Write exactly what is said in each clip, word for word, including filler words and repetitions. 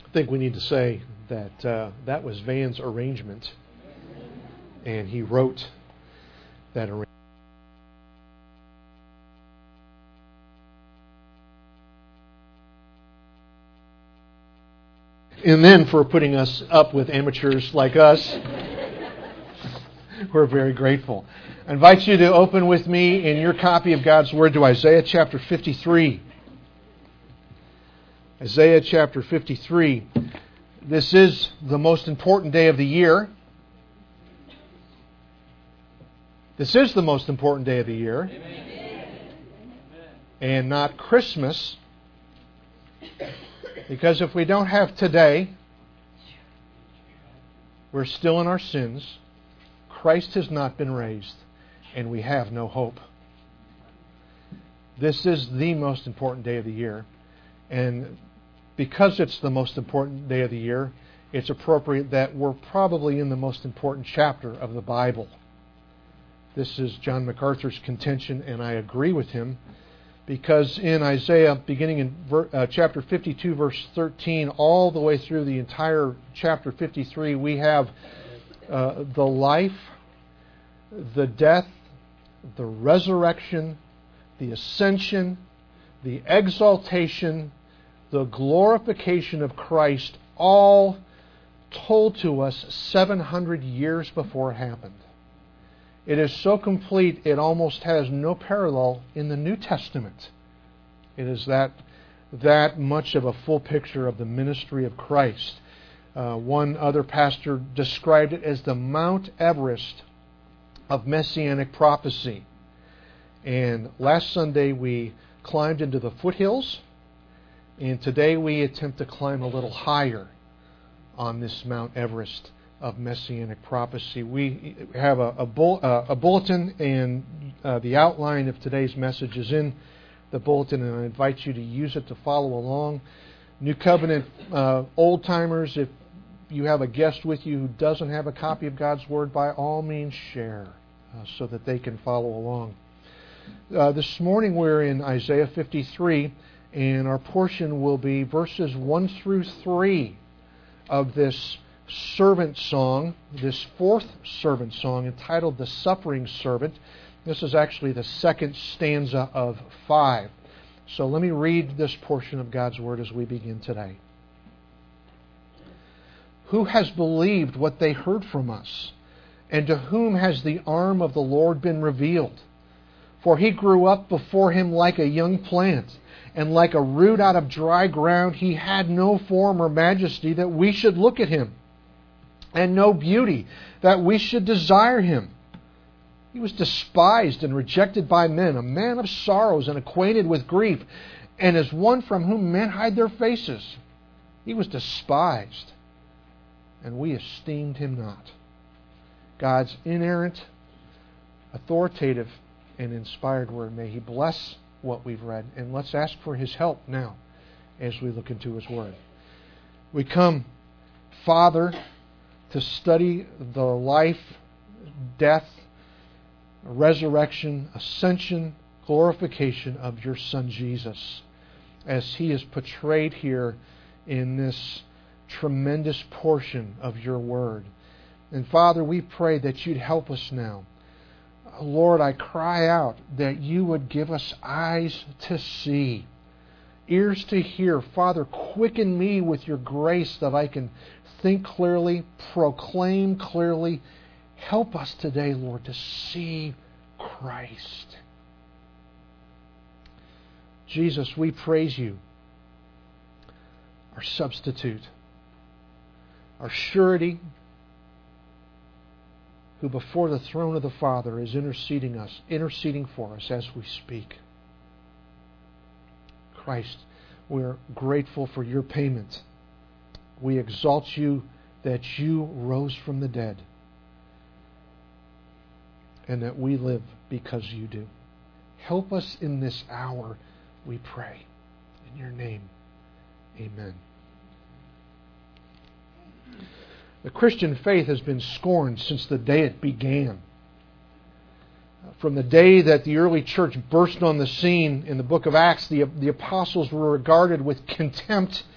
I think we need to say that uh, that was Van's arrangement, and he wrote that arrangement. And then for putting us up with amateurs like us, we're very grateful. I invite you to open with me in your copy of God's Word to Isaiah chapter fifty-three. Isaiah chapter fifty-three. This is the most important day of the year. This is the most important day of the year. Amen. And not Christmas. Because if we don't have today, we're still in our sins. Christ has not been raised, and we have no hope. This is the most important day of the year. And because it's the most important day of the year, it's appropriate that we're probably in the most important chapter of the Bible. This is John MacArthur's contention, and I agree with him. Because in Isaiah, beginning in ver, uh, chapter fifty-two, verse thirteen, all the way through the entire chapter fifty-three, we have uh, the life, the death, the resurrection, the ascension, the exaltation, the glorification of Christ, all told to us seven hundred years before it happened. It is so complete, it almost has no parallel in the New Testament. It is that, that much of a full picture of the ministry of Christ. Uh, one other pastor described it as the Mount Everest of Messianic prophecy. And last Sunday we climbed into the foothills, and today we attempt to climb a little higher on this Mount Everest of Messianic prophecy. We have a, a, bull, uh, a bulletin, and uh, the outline of today's message is in the bulletin, and I invite you to use it to follow along. New Covenant uh, old-timers, if you have a guest with you who doesn't have a copy of God's Word, by all means share uh, so that they can follow along. Uh, this morning we're in Isaiah fifty-three, and our portion will be verses one through three of this servant song, this fourth servant song entitled The Suffering Servant. This is actually the second stanza of five. So let me read this portion of God's Word as we begin today. Who has believed what they heard from us? And to whom has the arm of the Lord been revealed? For he grew up before him like a young plant, and like a root out of dry ground. He had no form or majesty that we should look at him, and no beauty that we should desire him. He was despised and rejected by men, a man of sorrows and acquainted with grief, and as one from whom men hide their faces. He was despised, and we esteemed him not. God's inerrant, authoritative, and inspired word, may He bless what we've read, and let's ask for His help now as we look into His Word. We come, Father, to study the life, death, resurrection, ascension, glorification of your Son Jesus, as He is portrayed here in this tremendous portion of your Word. And Father, we pray that you'd help us now. Lord, I cry out that you would give us eyes to see, ears to hear. Father, quicken me with your grace that I can think clearly, proclaim clearly. Help us today, Lord, to see Christ. Jesus, we praise you, our substitute, our surety, who before the throne of the Father is interceding us, interceding for us as we speak. Christ, we're grateful for your payment. We exalt you that you rose from the dead, and that we live because you do. Help us in this hour, we pray. In your name, amen. The Christian faith has been scorned since the day it began. From the day that the early church burst on the scene in the book of Acts, the, the apostles were regarded with contempt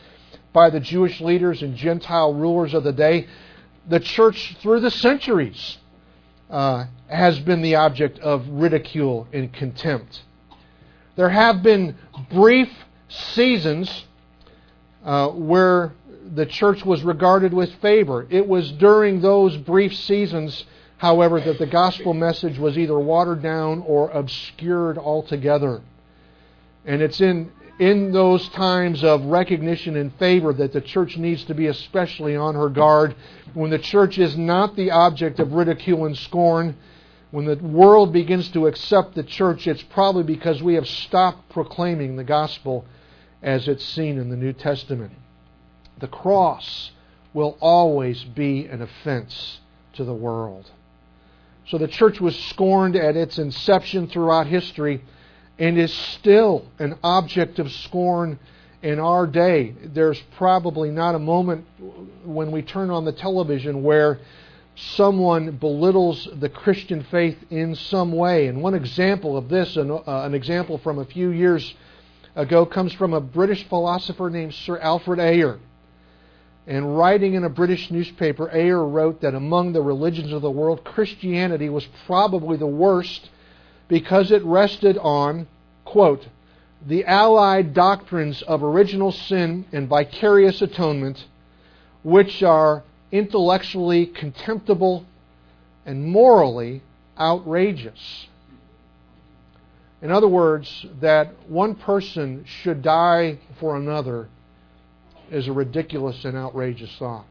by the Jewish leaders and Gentile rulers of the day. The church, through the centuries, uh, has been the object of ridicule and contempt. There have been brief seasons uh, where the church was regarded with favor. It was during those brief seasons, however, that the gospel message was either watered down or obscured altogether. And it's in, in those times of recognition and favor that the church needs to be especially on her guard. When the church is not the object of ridicule and scorn, when the world begins to accept the church, it's probably because we have stopped proclaiming the gospel as it's seen in the New Testament. The cross will always be an offense to the world. So the church was scorned at its inception throughout history and is still an object of scorn in our day. There's probably not a moment when we turn on the television where someone belittles the Christian faith in some way. And one example of this, an, uh, an example from a few years ago, comes from a British philosopher named Sir Alfred Ayer. And writing in a British newspaper, Ayer wrote that among the religions of the world, Christianity was probably the worst because it rested on, quote, the allied doctrines of original sin and vicarious atonement, which are intellectually contemptible and morally outrageous. In other words, that one person should die for another is a ridiculous and outrageous thought.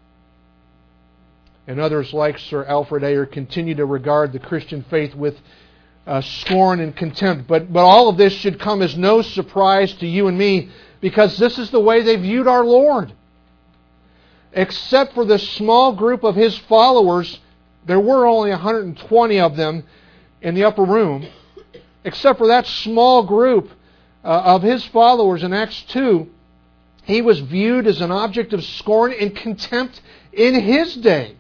And others like Sir Alfred Ayer continue to regard the Christian faith with uh, scorn and contempt. But, but all of this should come as no surprise to you and me, because this is the way they viewed our Lord. Except for the small group of His followers, there were only one hundred twenty of them in the upper room. Except for that small group uh, of His followers in Acts two, He was viewed as an object of scorn and contempt in His day.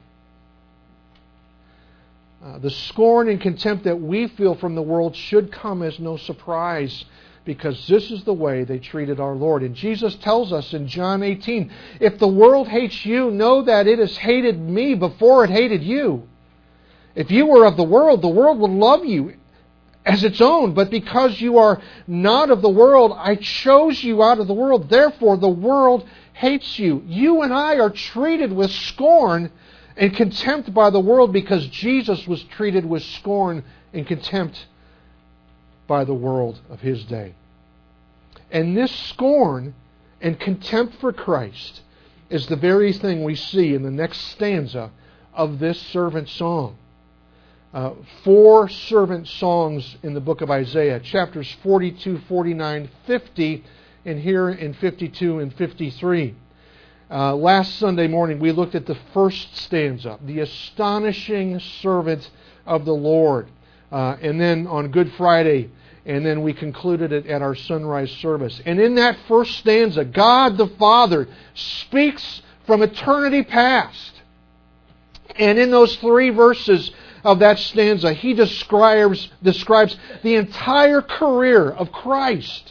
Uh, the scorn and contempt that we feel from the world should come as no surprise, because this is the way they treated our Lord. And Jesus tells us in John eighteen, if the world hates you, know that it has hated me before it hated you. If you were of the world, the world would love you as its own. But because you are not of the world, I chose you out of the world. Therefore, the world hates you. You and I are treated with scorn and contempt by the world because Jesus was treated with scorn and contempt by the world of His day. And this scorn and contempt for Christ is the very thing we see in the next stanza of this servant song. Uh, four servant songs in the book of Isaiah, chapters forty-two, forty-nine, fifty, and here in fifty-two and fifty-three. Uh, last Sunday morning we looked at the first stanza, the astonishing servant of the Lord. Uh, and then on Good Friday, and then we concluded it at our sunrise service. And in that first stanza, God the Father speaks from eternity past. And in those three verses of that stanza, He describes, describes the entire career of Christ.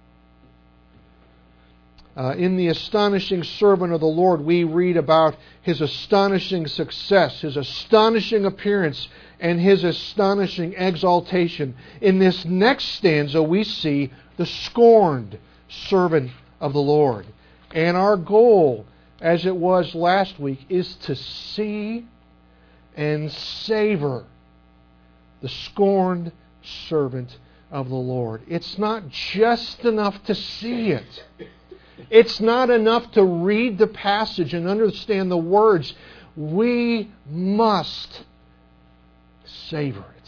Uh, in the astonishing servant of the Lord, we read about His astonishing success, His astonishing appearance, and His astonishing exaltation. In this next stanza, we see the scorned servant of the Lord. And our goal, as it was last week, is to see and savor the scorned servant of the Lord. It's not just enough to see it. It's not enough to read the passage and understand the words. We must savor it.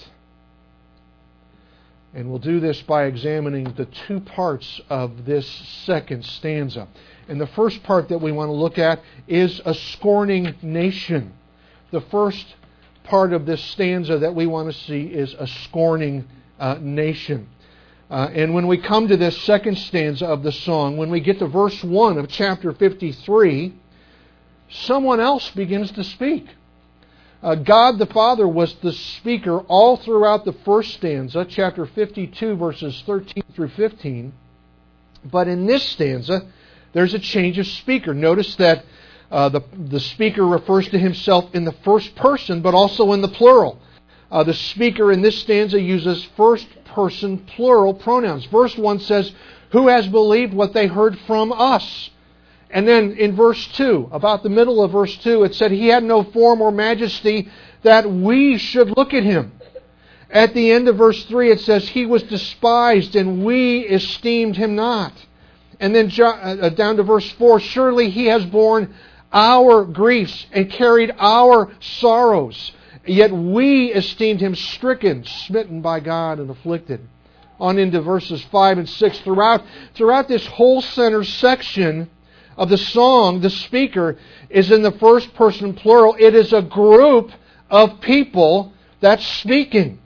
And we'll do this by examining the two parts of this second stanza. And the first part that we want to look at is a scorning nation. The first part of this stanza that we want to see is a scorning uh, nation. Uh, and when we come to this second stanza of the song, when we get to verse one of chapter fifty-three, someone else begins to speak. Uh, God the Father was the speaker all throughout the first stanza, chapter fifty-two, verses thirteen through fifteen. But in this stanza, there's a change of speaker. Notice that uh, the, the speaker refers to himself in the first person, but also in the plural. Uh, the speaker in this stanza uses first person plural pronouns. Verse one says, "Who has believed what they heard from us?" And then in verse two, about the middle of verse two, it said, "He had no form or majesty that we should look at Him." At the end of verse three, it says, "He was despised and we esteemed Him not." And then down to verse four, "Surely He has borne our griefs and carried our sorrows. Yet we esteemed Him stricken, smitten by God, and afflicted." On into verses five and six. Throughout, throughout this whole center section of the song, the speaker is in the first person plural. It is a group of people that's speaking.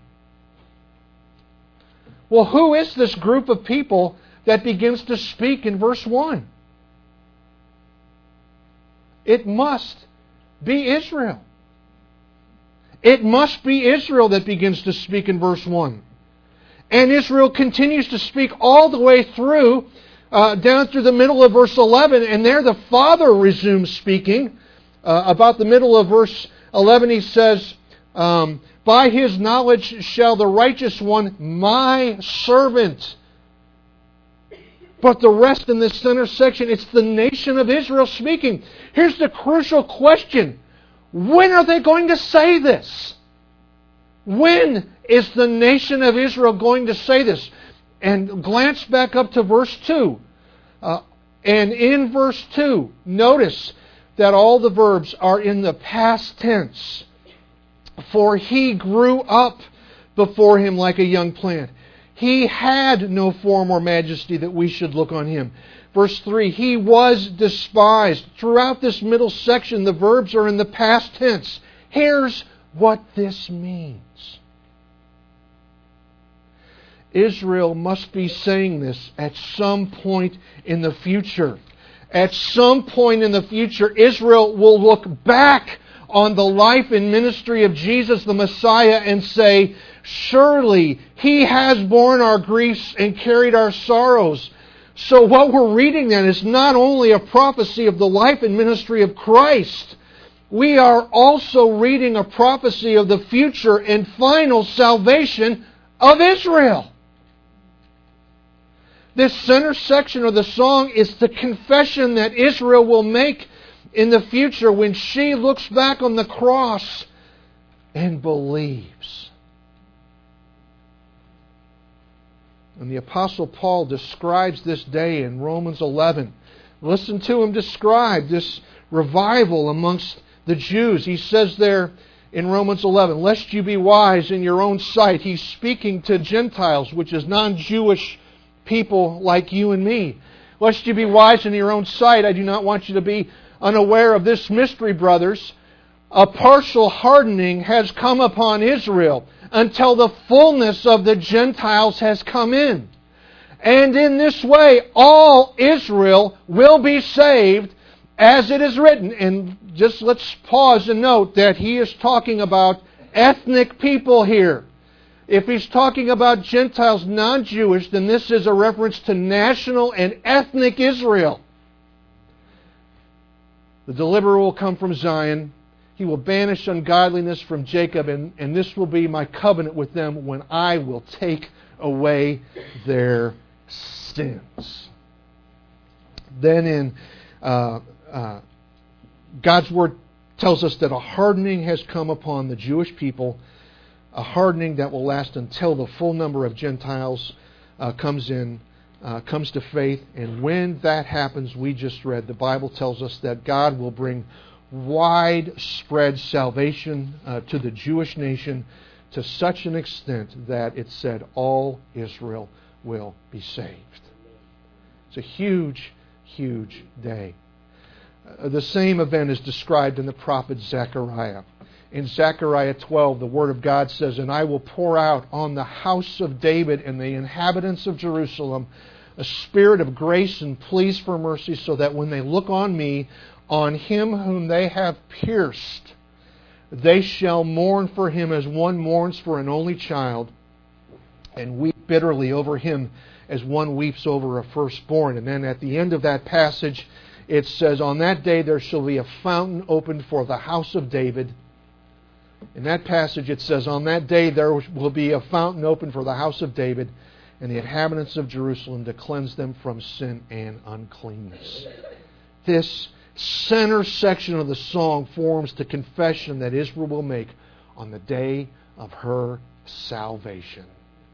Well, who is this group of people that begins to speak in verse one? It must be Israel. It must be Israel that begins to speak in verse one. And Israel continues to speak all the way through, uh, down through the middle of verse eleven. And there the Father resumes speaking. Uh, about the middle of verse eleven he says, um, "By His knowledge shall the righteous one, my servant." But the rest in this center section, it's the nation of Israel speaking. Here's the crucial question. When are they going to say this? When is the nation of Israel going to say this? And glance back up to verse two. Uh, and in verse two, notice that all the verbs are in the past tense. "For He grew up before Him like a young plant. He had no form or majesty that we should look on Him." Verse three, "He was despised." Throughout this middle section, the verbs are in the past tense. Here's what this means. Israel must be saying this at some point in the future. At some point in the future, Israel will look back on the life and ministry of Jesus the Messiah and say, "Surely He has borne our griefs and carried our sorrows." So what we're reading then is not only a prophecy of the life and ministry of Christ, we are also reading a prophecy of the future and final salvation of Israel. This center section of the song is the confession that Israel will make in the future when she looks back on the cross and believes. And the Apostle Paul describes this day in Romans eleven. Listen to him describe this revival amongst the Jews. He says there in Romans eleven, "Lest you be wise in your own sight." He's speaking to Gentiles, which is non-Jewish people like you and me. "Lest you be wise in your own sight, I do not want you to be unaware of this mystery, brothers. A partial hardening has come upon Israel until the fullness of the Gentiles has come in. And in this way, all Israel will be saved, as it is written." And just let's pause and note that he is talking about ethnic people here. If he's talking about Gentiles, non-Jewish, then this is a reference to national and ethnic Israel. "The deliverer will come from Zion. He will banish ungodliness from Jacob, and, and this will be my covenant with them when I will take away their sins." Then in uh, uh, God's Word tells us that a hardening has come upon the Jewish people, a hardening that will last until the full number of Gentiles uh, comes in, uh, comes to faith. And when that happens, we just read, the Bible tells us that God will bring widespread salvation uh, to the Jewish nation to such an extent that it said all Israel will be saved. It's a huge, huge day. Uh, the same event is described in the prophet Zechariah. In Zechariah twelve, the Word of God says, "And I will pour out on the house of David and the inhabitants of Jerusalem a spirit of grace and pleas for mercy, so that when they look on me, on him whom they have pierced, they shall mourn for him as one mourns for an only child, and weep bitterly over him as one weeps over a firstborn. And then at the end of that passage, it says, on that day there shall be a fountain opened for the house of David. In that passage it says, on that day there will be a fountain opened for the house of David and the inhabitants of Jerusalem to cleanse them from sin and uncleanness. This center section of the song forms the confession that Israel will make on the day of her salvation.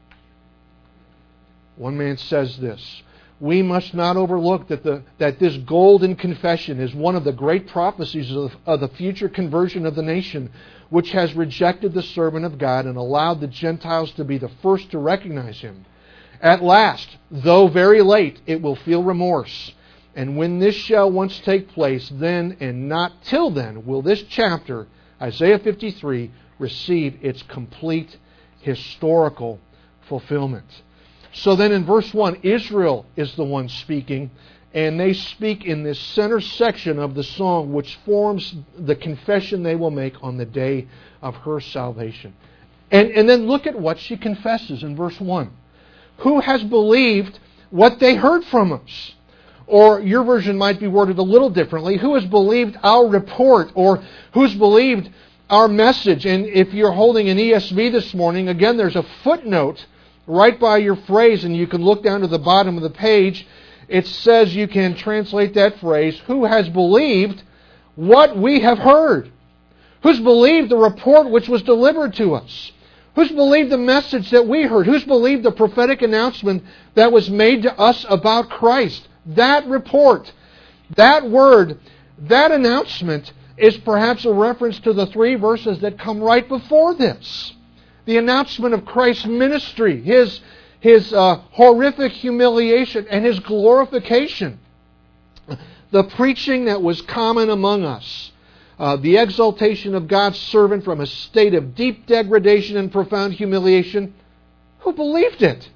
One man says this, we must not overlook that the that this golden confession is one of the great prophecies of, of the future conversion of the nation, which has rejected the servant of God and allowed the Gentiles to be the first to recognize Him. At last, though very late, it will feel remorse. And when this shall once take place, then and not till then will this chapter, Isaiah fifty-three, receive its complete historical fulfillment. So then in verse one, Israel is the one speaking, and they speak in this center section of the song, which forms the confession they will make on the day of her salvation. And, and then look at what she confesses in verse one. Who has believed what they heard from us? Or your version might be worded a little differently. Who has believed our report? Or who's believed our message? And if you're holding an E S V this morning, again, there's a footnote right by your phrase, and you can look down to the bottom of the page. It says you can translate that phrase, who has believed what we have heard? Who's believed the report which was delivered to us? Who's believed the message that we heard? Who's believed the prophetic announcement that was made to us about Christ? That report, that word, that announcement is perhaps a reference to the three verses that come right before this. The announcement of Christ's ministry, His, his uh, horrific humiliation, and His glorification. The preaching that was common among us. Uh, the exaltation of God's servant from a state of deep degradation and profound humiliation. Who believed it?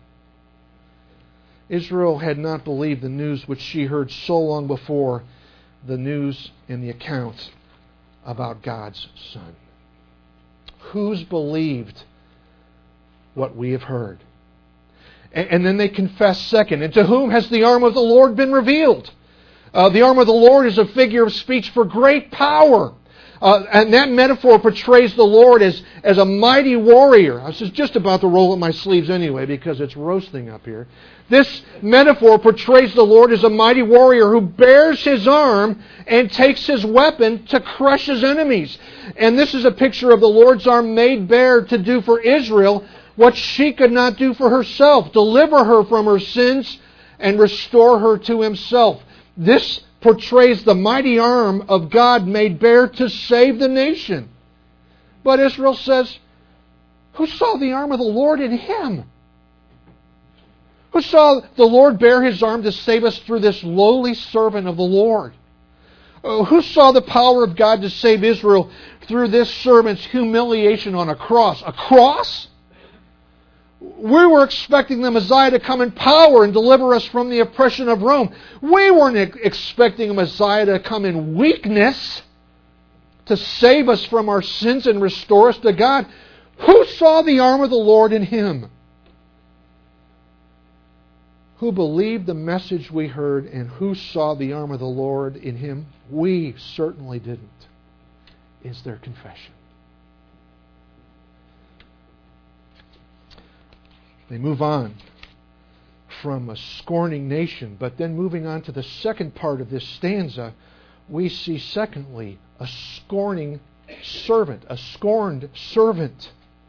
Israel had not believed the news which she heard so long before, the news in the account about God's Son. Who's believed what we have heard? And, and then they confess second, and to whom has the arm of the Lord been revealed? Uh, the arm of the Lord is a figure of speech for great power. Uh, and that metaphor portrays the Lord as, as a mighty warrior. I was just about to roll up my sleeves anyway because it's roasting up here. This metaphor portrays the Lord as a mighty warrior who bears His arm and takes His weapon to crush His enemies. And this is a picture of the Lord's arm made bare to do for Israel what she could not do for herself. Deliver her from her sins and restore her to Himself. This portrays the mighty arm of God made bare to save the nation. But Israel says, who saw the arm of the Lord in Him? Who saw the Lord bear His arm to save us through this lowly servant of the Lord? Uh, who saw the power of God to save Israel through this servant's humiliation on a cross? A cross? We were expecting the Messiah to come in power and deliver us from the oppression of Rome. We weren't expecting a Messiah to come in weakness to save us from our sins and restore us to God. Who saw the arm of the Lord in Him? Who believed the message we heard, and who saw the arm of the Lord in Him? We certainly didn't, is their confession. They move on from a scorning nation, but then moving on to the second part of this stanza, we see secondly a scorning servant, a scorned servant.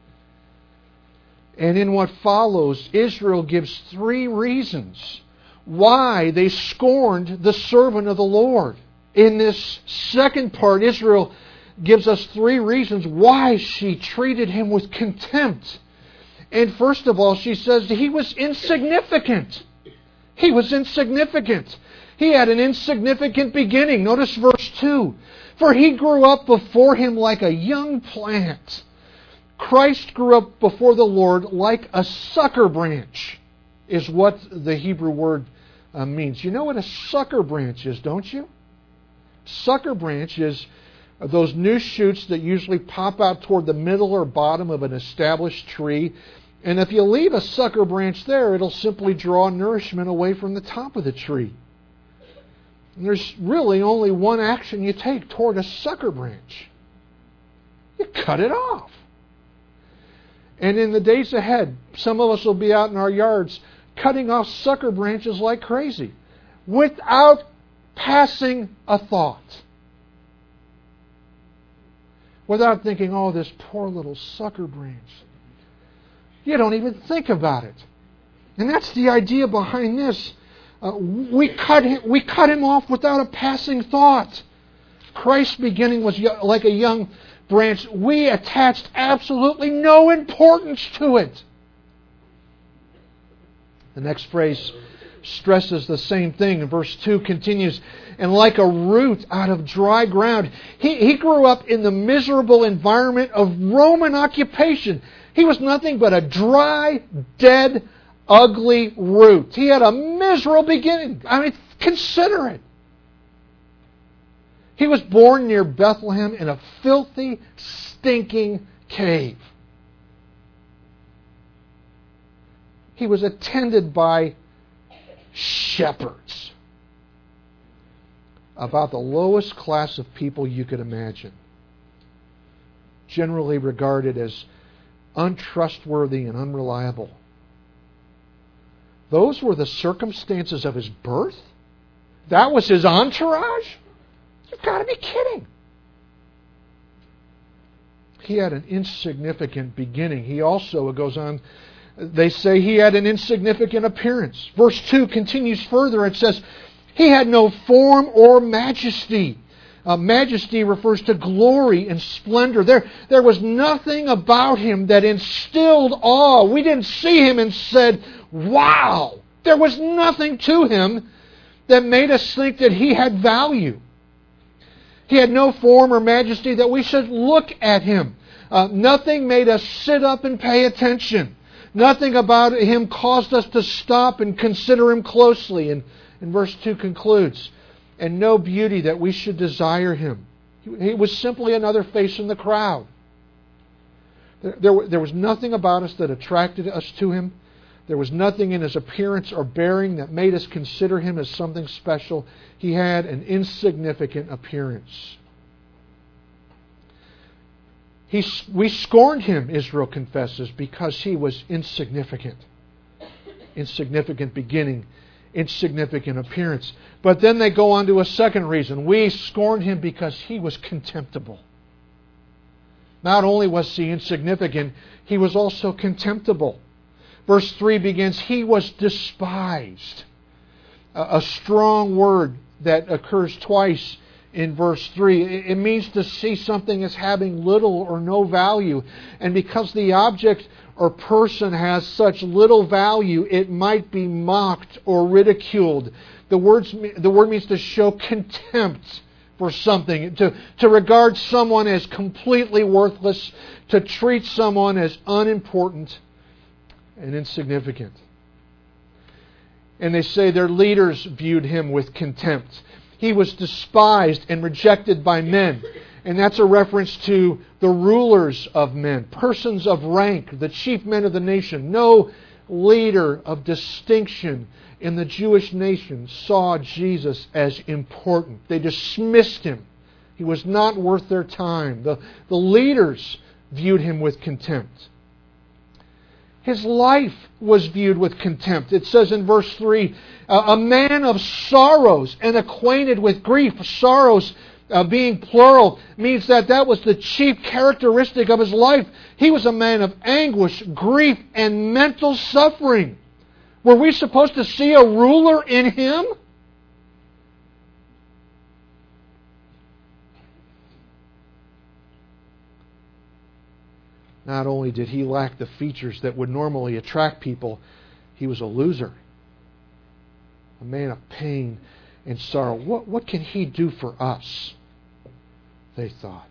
And in what follows, Israel gives three reasons why they scorned the servant of the Lord. In this second part, Israel gives us three reasons why she treated him with contempt. And first of all, she says he was insignificant. He was insignificant. He had an insignificant beginning. Notice verse two. For he grew up before him like a young plant. Christ grew up before the Lord like a sucker branch, is what the Hebrew word uh, means. You know what a sucker branch is, don't you? Sucker branch is those new shoots that usually pop out toward the middle or bottom of an established tree. And if you leave a sucker branch there, it'll simply draw nourishment away from the top of the tree. And there's really only one action you take toward a sucker branch. You cut it off. And in the days ahead, some of us will be out in our yards cutting off sucker branches like crazy without passing a thought. Without thinking, oh, this poor little sucker branch. You don't even think about it. And that's the idea behind this. Uh, we cut him, we cut him off without a passing thought. Christ's beginning was like a young branch. We attached absolutely no importance to it. The next phrase stresses the same thing. And verse two continues, and like a root out of dry ground. He, he grew up in the miserable environment of Roman occupation. He was nothing but a dry, dead, ugly root. He had a miserable beginning. I mean, consider it. He was born near Bethlehem in a filthy, stinking cave. He was attended by shepherds. About the lowest class of people you could imagine. Generally regarded as untrustworthy and unreliable. Those were the circumstances of his birth? That was his entourage? You've got to be kidding. He had an insignificant beginning. He also, it goes on, they say he had an insignificant appearance. Verse two continues further. It says, he had no form or majesty. Uh, majesty refers to glory and splendor. There, there was nothing about him that instilled awe. We didn't see him and said, wow. There was nothing to him that made us think that he had value. He had no form or majesty that we should look at him. Uh, nothing made us sit up and pay attention. Nothing about him caused us to stop and consider him closely. And, and verse two concludes, and no beauty that we should desire him. He, he was simply another face in the crowd. There, there, there was nothing about us that attracted us to him. There was nothing in his appearance or bearing that made us consider him as something special. He had an insignificant appearance. He, we scorned him, Israel confesses, because he was insignificant. Insignificant beginning, insignificant appearance. But then they go on to a second reason. We scorned him because he was contemptible. Not only was he insignificant, he was also contemptible. Verse three begins, he was despised. A strong word that occurs twice in verse three. It means to see something as having little or no value. And because the object or person has such little value, it might be mocked or ridiculed. The, words, the word means to show contempt for something, to, to regard someone as completely worthless, to treat someone as unimportant and insignificant. And they say their leaders viewed him with contempt. He was despised and rejected by men. And that's a reference to the rulers of men, persons of rank, the chief men of the nation. No leader of distinction in the Jewish nation saw Jesus as important. They dismissed him. He was not worth their time. The, the leaders viewed him with contempt. His life was viewed with contempt. It says in verse three, a man of sorrows and acquainted with grief. Sorrows uh, being plural means that that was the chief characteristic of his life. He was a man of anguish, grief, and mental suffering. Were we supposed to see a ruler in him? Not only did he lack the features that would normally attract people, he was a loser. A man of pain and sorrow. What, what can he do for us? They thought.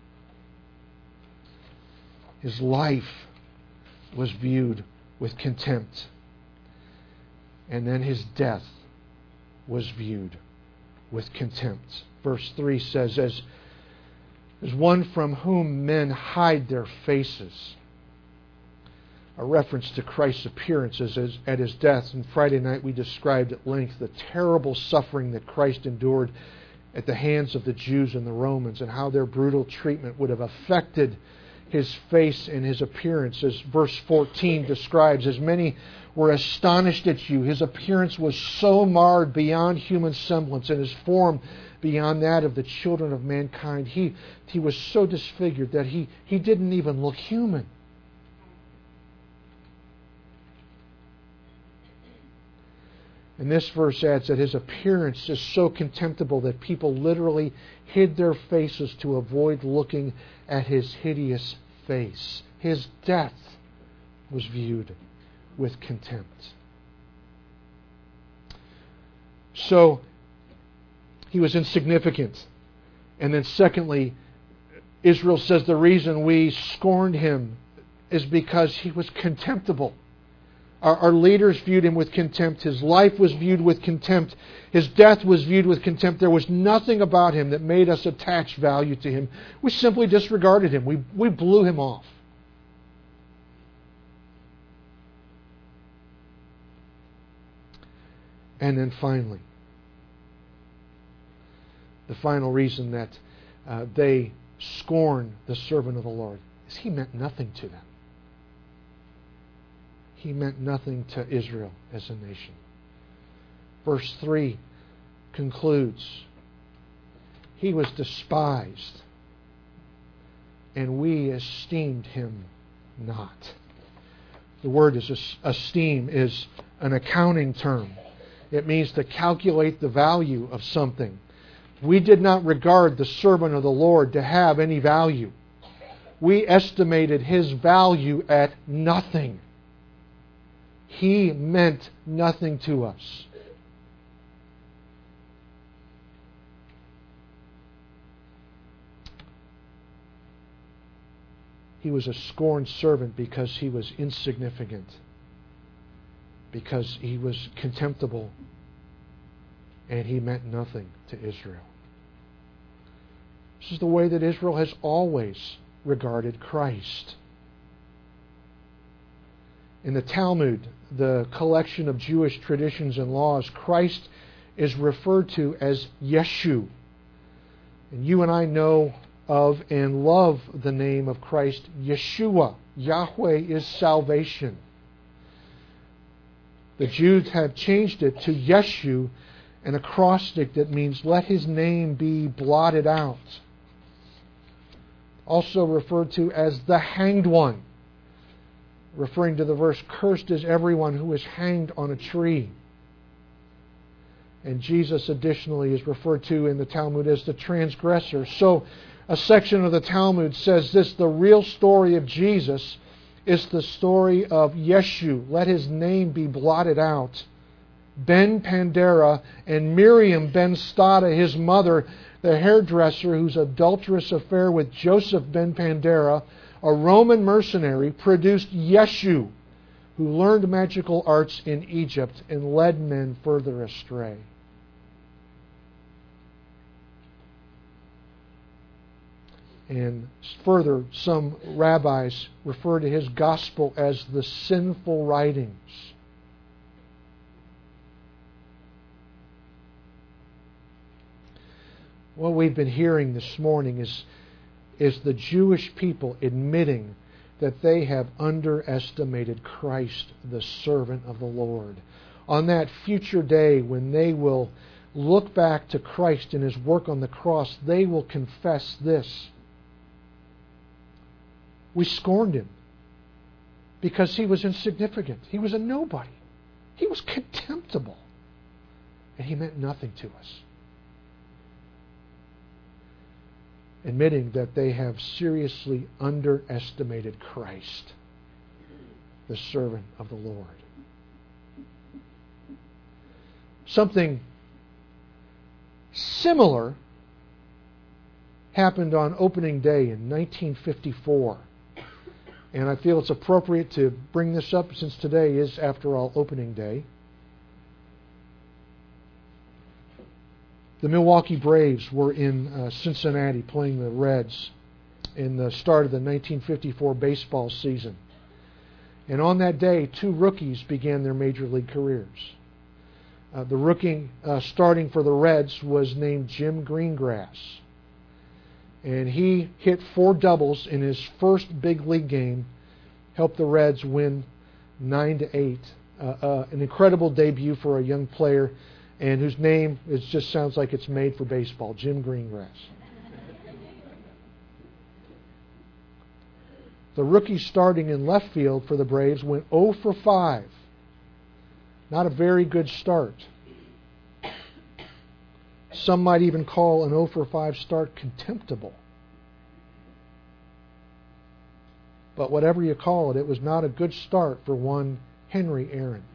His life was viewed with contempt. And then his death was viewed with contempt. Verse three says, as As one from whom men hide their faces. a reference to Christ's appearances as, at His death. And Friday night we described at length the terrible suffering that Christ endured at the hands of the Jews and the Romans, and how their brutal treatment would have affected His face and His appearance. As verse fourteen describes, as many were astonished at you, His appearance was so marred beyond human semblance, and His form beyond that of the children of mankind. He, he was so disfigured that he, he didn't even look human. And this verse adds that His appearance is so contemptible that people literally hid their faces to avoid looking at His hideous face. His death was viewed with contempt. So, He was insignificant. And then secondly, Israel says the reason we scorned Him is because He was contemptible. Our, our leaders viewed Him with contempt. His life was viewed with contempt. His death was viewed with contempt. There was nothing about Him that made us attach value to Him. We simply disregarded Him. We, we blew Him off. And then finally, the final reason that uh, they scorn the servant of the Lord is He meant nothing to them. He meant nothing to Israel as a nation. Verse three concludes, He was despised, and we esteemed Him not. The word is esteem is an accounting term. It means to calculate the value of something. We did not regard the servant of the Lord to have any value. We estimated His value at nothing. He meant nothing to us. He was a scorned servant because He was insignificant, because He was contemptible, and He meant nothing to Israel. This is the way that Israel has always regarded Christ. In the Talmud, the collection of Jewish traditions and laws, Christ is referred to as Yeshu. And you and I know of and love the name of Christ, Yeshua. Yahweh is salvation. The Jews have changed it to Yeshu, an acrostic that means let His name be blotted out. Also referred to as the hanged one, referring to the verse, cursed is everyone who is hanged on a tree. And Jesus additionally is referred to in the Talmud as the transgressor. So a section of the Talmud says this: the real story of Jesus is the story of Yeshu. Let His name be blotted out. Ben Pandera and Miriam Ben Stada, his mother, the hairdresser whose adulterous affair with Joseph Ben Pandera, a Roman mercenary, produced Yeshu, who learned magical arts in Egypt and led men further astray. And further, some rabbis refer to his gospel as the sinful writings. What we've been hearing this morning is, is the Jewish people admitting that they have underestimated Christ, the servant of the Lord. On that future day when they will look back to Christ and His work on the cross, they will confess this: we scorned Him because He was insignificant. He was a nobody. He was contemptible. And He meant nothing to us. Admitting that they have seriously underestimated Christ, the servant of the Lord. Something similar happened on opening day in nineteen fifty-four. And I feel it's appropriate to bring this up since today is, after all, opening day. The Milwaukee Braves were in uh, Cincinnati playing the Reds in the start of the nineteen fifty-four baseball season. And on that day, two rookies began their major league careers. Uh, the rookie uh, starting for the Reds was named Jim Greengrass. And he hit four doubles in his first big league game, helped the Reds win nine to eight. Uh, uh, an incredible debut for a young player, and whose name is just sounds like it's made for baseball, Jim Greengrass. The rookie starting in left field for the Braves went oh for five. Not a very good start. Some might even call an oh for five start contemptible. But whatever you call it, it was not a good start for one Henry Aaron.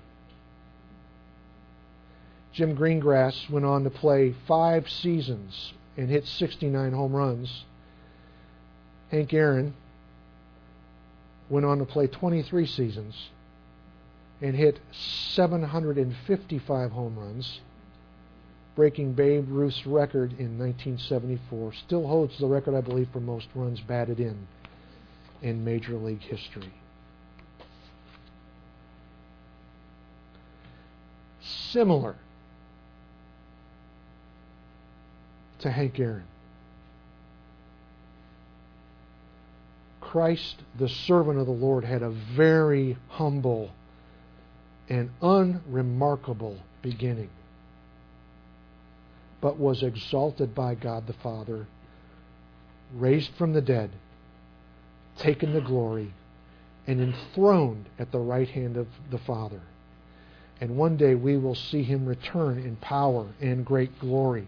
Jim Greengrass went on to play five seasons and hit sixty-nine home runs. Hank Aaron went on to play twenty-three seasons and hit seven hundred fifty-five home runs, breaking Babe Ruth's record in nineteen seventy-four. Still holds the record, I believe, for most runs batted in in Major League history. Similar to Hank Aaron, Christ, the servant of the Lord, had a very humble and unremarkable beginning, but was exalted by God the Father, raised from the dead, taken to glory, and enthroned at the right hand of the Father. And one day we will see Him return in power and great glory.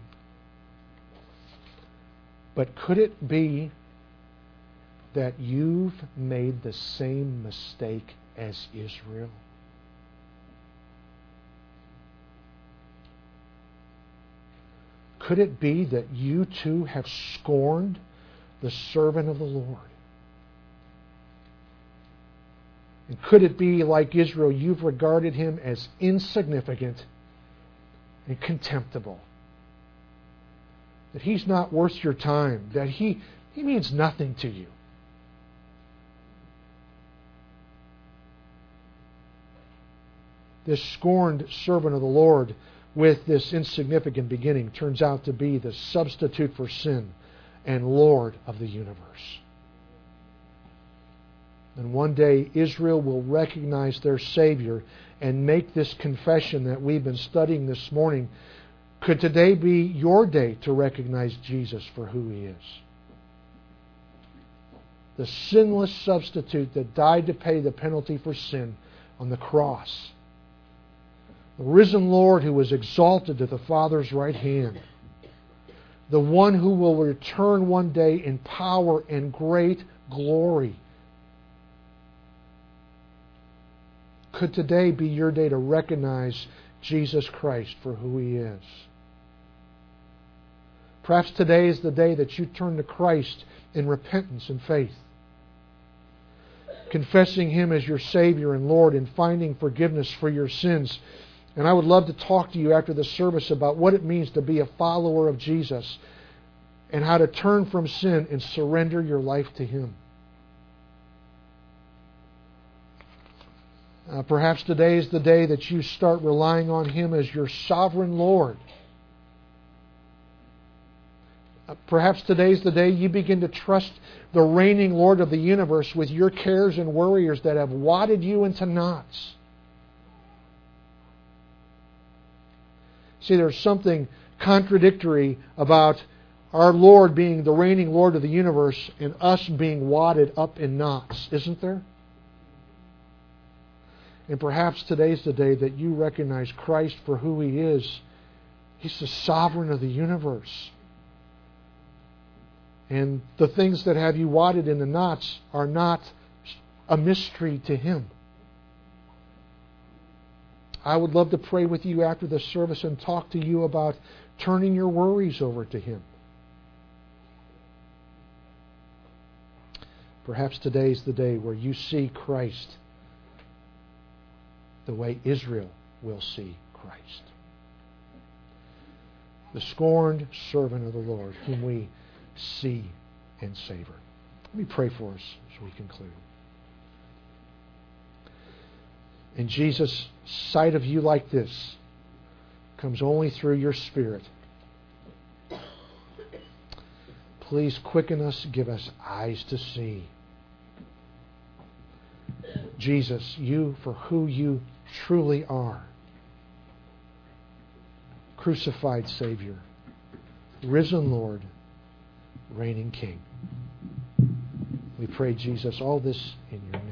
But could it be that you've made the same mistake as Israel? Could it be that you too have scorned the servant of the Lord? And could it be, like Israel, you've regarded him as insignificant and contemptible? That he's not worth your time, that he, he means nothing to you. This scorned servant of the Lord with this insignificant beginning turns out to be the substitute for sin and Lord of the universe. And one day Israel will recognize their Savior and make this confession that we've been studying this morning. Could today be your day to recognize Jesus for who He is? The sinless substitute that died to pay the penalty for sin on the cross. The risen Lord who was exalted to the Father's right hand. The one who will return one day in power and great glory. Could today be your day to recognize Jesus Christ for who He is? Perhaps today is the day that you turn to Christ in repentance and faith, confessing Him as your Savior and Lord and finding forgiveness for your sins. And I would love to talk to you after the service about what it means to be a follower of Jesus and how to turn from sin and surrender your life to Him. Uh, perhaps today is the day that you start relying on Him as your sovereign Lord. Uh, perhaps today is the day you begin to trust the reigning Lord of the universe with your cares and worries that have wadded you into knots. See, there's something contradictory about our Lord being the reigning Lord of the universe and us being wadded up in knots, isn't there? And perhaps today's the day that you recognize Christ for who He is. He's the sovereign of the universe. And the things that have you wadded into knots are not a mystery to Him. I would love to pray with you after the service and talk to you about turning your worries over to Him. Perhaps today's the day where you see Christ the way Israel will see Christ. The scorned servant of the Lord, whom we see and savor. Let me pray for us as we conclude. And Jesus, sight of you like this comes only through your Spirit. Please quicken us, give us eyes to see. Jesus, you for who you truly are. Crucified Savior, risen Lord, reigning King. We pray, Jesus, all this in your name.